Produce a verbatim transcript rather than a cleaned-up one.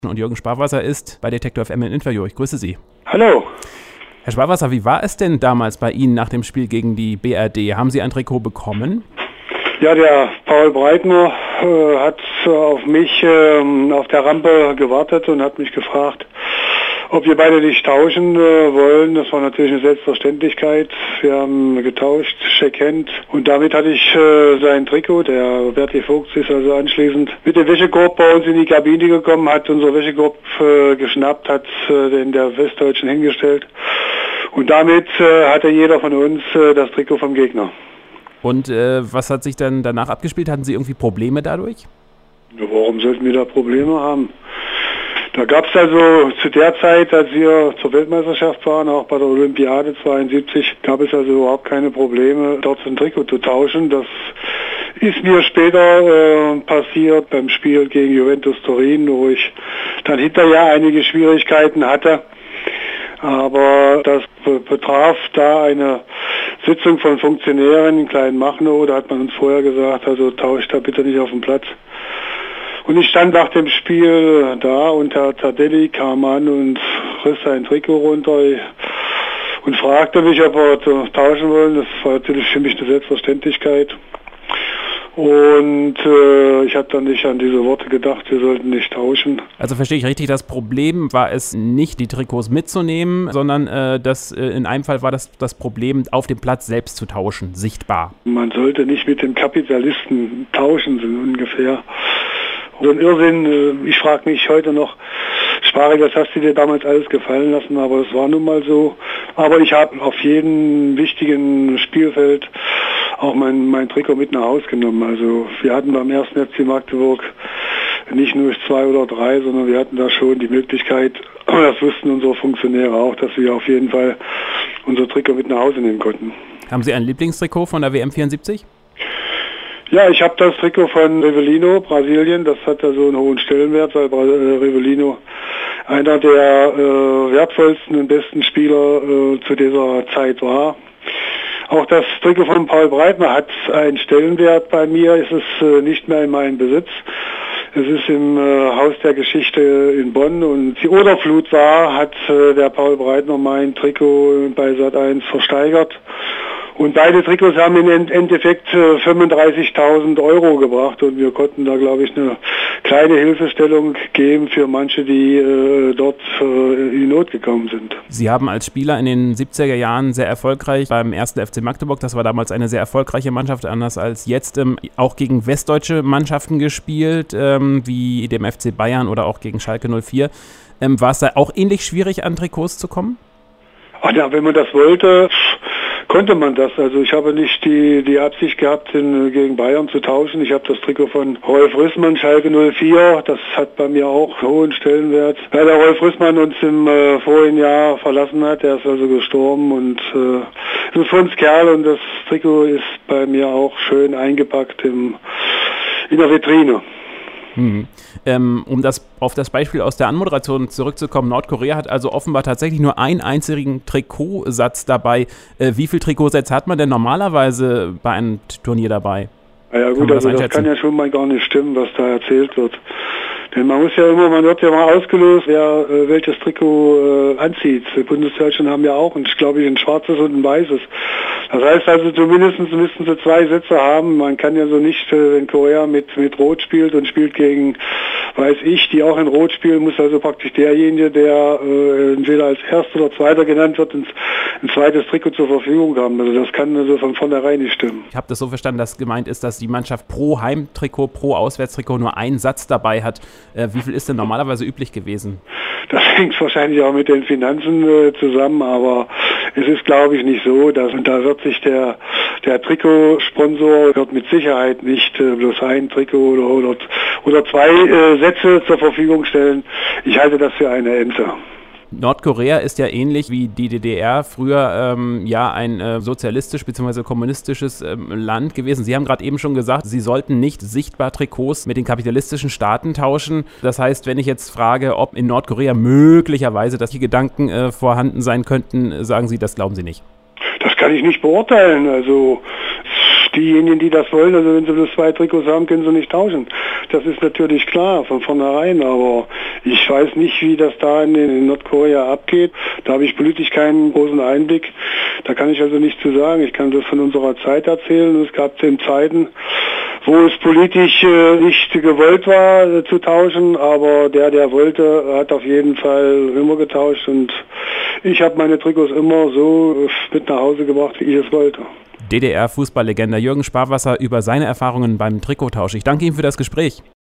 Und Jürgen Sparwasser ist bei Detektor F M in Interview. Ich grüße Sie. Hallo. Herr Sparwasser, wie war es denn damals bei Ihnen nach dem Spiel gegen die B R D? Haben Sie ein Trikot bekommen? Ja, der Paul Breitner äh, hat äh, auf mich äh, auf der Rampe gewartet und hat mich gefragt, ob wir beide nicht tauschen äh, wollen. Das war natürlich eine Selbstverständlichkeit. Wir haben getauscht, Shake-Hand. Und damit hatte ich äh, sein Trikot. Der Berti Vogt ist also anschließend mit dem Wäschekorb bei uns in die Kabine gekommen, hat unser Wäschekorb äh, geschnappt, hat äh, den der Westdeutschen hingestellt. Und damit äh, hatte jeder von uns äh, das Trikot vom Gegner. Und äh, was hat sich dann danach abgespielt? Hatten Sie irgendwie Probleme dadurch? Ja, warum sollten wir da Probleme haben? Da gab es also zu der Zeit, als wir zur Weltmeisterschaft waren, auch bei der Olympiade zweiundsiebzig, gab es also überhaupt keine Probleme, dort ein Trikot zu tauschen. Das ist mir später äh, passiert beim Spiel gegen Juventus Turin, wo ich dann hinterher einige Schwierigkeiten hatte. Aber das betraf da eine Sitzung von Funktionären in Kleinmachnow. Da hat man uns vorher gesagt, also tauscht da bitte nicht auf dem Platz. Und ich stand nach dem Spiel da und Herr Tardelli kam an und riss sein Trikot runter und fragte mich, ob wir tauschen wollen. Das war natürlich für mich eine Selbstverständlichkeit. Und äh, ich habe dann nicht an diese Worte gedacht, wir sollten nicht tauschen. Also verstehe ich richtig, das Problem war es nicht, die Trikots mitzunehmen, sondern äh, das, äh, in einem Fall war das das Problem, auf dem Platz selbst zu tauschen, sichtbar. Man sollte nicht mit dem Kapitalisten tauschen, so ungefähr. So ein Irrsinn, ich frage mich heute noch, Sparek, das hast du dir damals alles gefallen lassen, aber es war nun mal so. Aber ich habe auf jedem wichtigen Spielfeld auch mein, mein Trikot mit nach Hause genommen. Also wir hatten beim ersten F C Magdeburg nicht nur zwei oder drei, sondern wir hatten da schon die Möglichkeit, das wussten unsere Funktionäre auch, dass wir auf jeden Fall unser Trikot mit nach Hause nehmen konnten. Haben Sie ein Lieblingstrikot von der W M vierundsiebzig? Ja, ich habe das Trikot von Rivellino, Brasilien. Das hat ja so einen hohen Stellenwert, weil Rivellino einer der äh, wertvollsten und besten Spieler äh, zu dieser Zeit war. Auch das Trikot von Paul Breitner hat einen Stellenwert bei mir. Es ist äh, nicht mehr in meinem Besitz. Es ist im äh, Haus der Geschichte in Bonn und die Oderflut war, hat äh, der Paul Breitner mein Trikot bei Sat eins versteigert. Und beide Trikots haben im Endeffekt fünfunddreißigtausend Euro gebracht und wir konnten da, glaube ich, eine kleine Hilfestellung geben für manche, die äh, dort äh, in die Not gekommen sind. Sie haben als Spieler in den siebziger Jahren sehr erfolgreich beim ersten F C Magdeburg, das war damals eine sehr erfolgreiche Mannschaft, anders als jetzt, ähm, auch gegen westdeutsche Mannschaften gespielt, ähm, wie dem F C Bayern oder auch gegen Schalke null vier. Ähm, war es da auch ähnlich schwierig, an Trikots zu kommen? Ach ja, wenn man das wollte, konnte man das. Also ich habe nicht die, die Absicht gehabt, in, gegen Bayern zu tauschen. Ich habe das Trikot von Rolf Rissmann, Schalke null vier. Das hat bei mir auch hohen Stellenwert. Weil der Rolf Rissmann uns im äh, vorigen Jahr verlassen hat. Der ist also gestorben und äh, ist ein Fundskerl und das Trikot ist bei mir auch schön eingepackt im, in der Vitrine. Hm. Ähm, um das auf das Beispiel aus der Anmoderation zurückzukommen, Nordkorea hat also offenbar tatsächlich nur einen einzigen Trikotsatz dabei. Äh, wie viele Trikotsätze hat man denn normalerweise bei einem Turnier dabei? Ja, ja gut, das, also das kann ja schon mal gar nicht stimmen, was da erzählt wird. Denn man muss ja immer, man wird ja mal ausgelöst, wer äh, welches Trikot äh, anzieht. Die Bundesdeutschen haben ja auch, ein, glaube ich, ein schwarzes und ein weißes. Das heißt also, zumindest müssten sie zwei Sätze haben. Man kann ja so nicht, äh, wenn Korea mit, mit Rot spielt und spielt gegen, weiß ich, die auch in Rot spielen, muss also praktisch derjenige, der äh, entweder als Erster oder Zweiter genannt wird, ein, ein zweites Trikot zur Verfügung haben. Also das kann also von vornherein nicht stimmen. Ich habe das so verstanden, dass gemeint ist, dass die Mannschaft pro Heimtrikot, pro Auswärtstrikot nur einen Satz dabei hat. Äh, wie viel ist denn normalerweise üblich gewesen? Das hängt wahrscheinlich auch mit den Finanzen äh, zusammen, aber es ist, glaube ich, nicht so, dass da wird sich der, der Trikotsponsor wird mit Sicherheit nicht äh, bloß ein Trikot oder, oder, oder zwei äh, Sätze zur Verfügung stellen. Ich halte das für eine Ente. Nordkorea ist ja ähnlich wie die D D R früher ähm, ja ein äh, sozialistisch bzw. kommunistisches ähm, Land gewesen. Sie haben gerade eben schon gesagt, Sie sollten nicht sichtbar Trikots mit den kapitalistischen Staaten tauschen. Das heißt, wenn ich jetzt frage, ob in Nordkorea möglicherweise dass die Gedanken äh, vorhanden sein könnten, sagen Sie, das glauben Sie nicht? Das kann ich nicht beurteilen. Also diejenigen, die das wollen, also wenn sie bloß zwei Trikots haben, können sie nicht tauschen. Das ist natürlich klar von vornherein, aber ich weiß nicht, wie das da in, in Nordkorea abgeht. Da habe ich politisch keinen großen Einblick. Da kann ich also nichts zu sagen. Ich kann das von unserer Zeit erzählen. Es gab zehn Zeiten, wo es politisch äh, nicht gewollt war äh, zu tauschen, aber der, der wollte, hat auf jeden Fall immer getauscht und ich habe meine Trikots immer so äh, mit nach Hause gebracht, wie ich es wollte. D D R-Fußballlegende Jürgen Sparwasser über seine Erfahrungen beim Trikottausch. Ich danke Ihnen für das Gespräch.